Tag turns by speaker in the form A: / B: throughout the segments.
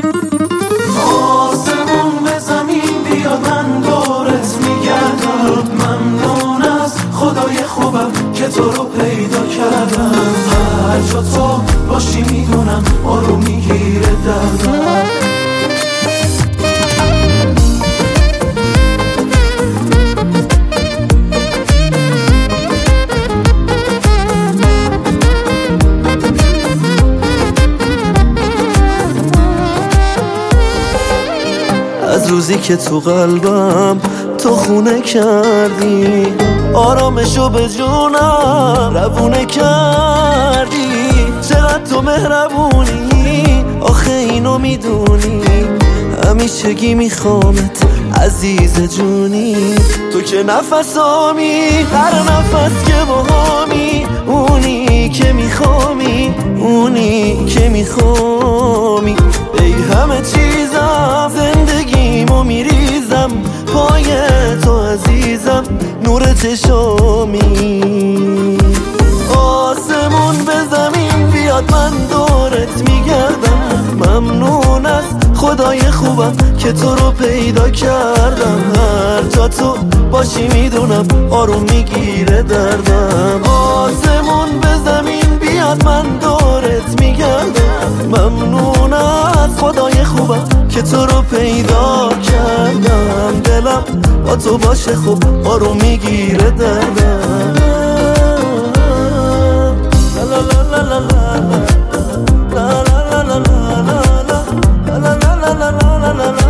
A: آسمون به زمین بیاد من دورت میگردم. ممنون از خدای خوبم که تو رو پیدا کردم. هر جا تو باشی میدونم آروم میگیره دردم.
B: از روزی که تو قلبم تو خونه کردی، آرامشو به جونم روونه کردی. چقدر تو مهربونی آخه اینو میدونی، همیشگی میخوامت عزیز جونی. تو که نفسامی هر نفس که باهامی، اونی که میخوامی اونی که میخوامی. ای همه چیزم زندگیمو میریزم پای تو عزیزم نور چشامی. آسمون به زمین بیاد من دورت میگردم. ممنون از خدای خوبم که تو رو پیدا کردم. هر جا تو باشی میدونم آروم میگیره دردم. آسمون به زمین بیاد من دورت میگردم. ممنون از خدای خوبم که تو رو پیدا کردم. دلم با تو باشه خوب آروم میگیره دردم. لا لا لا لا لا لا لا لا لا لا.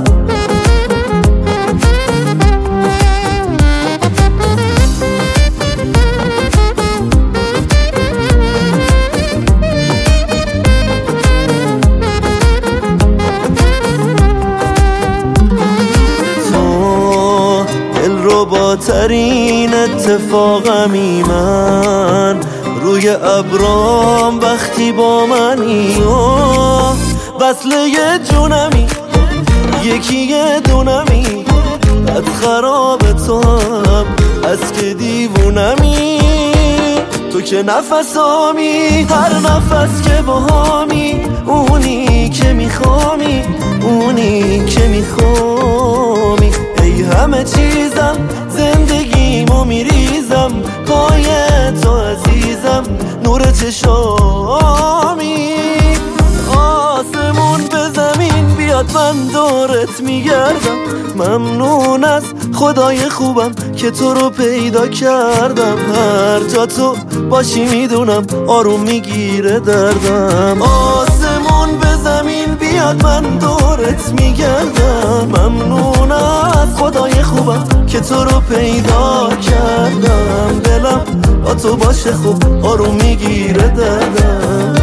B: با ترین اتفاقمی من روی ابرام وقتی با منی. وصله جونمی یکی یه دونمی، بد خراب تو هم از که دیوونمی. تو که نفسامی هر نفس که باهامی، اونی که میخوامی اونی که میخوامی. ای همه چیزم زندگیمو میریزم پای تو عزیزم نور چشامی. آسمون به زمین بیاد من دورت میگردم. ممنون از خدای خوبم که تو رو پیدا کردم. هر جا تو باشی میدونم آروم میگیره دردم. آسمون به زمین بیاد من دورت میگردم. ممنون از خدای خوبم که تو رو پیدا کردم. دلم با تو باشه خوب آروم میگیره دردم.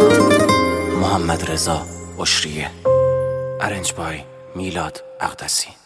C: محمد رضا بشریه، ارنج بای میلاد اقدسی.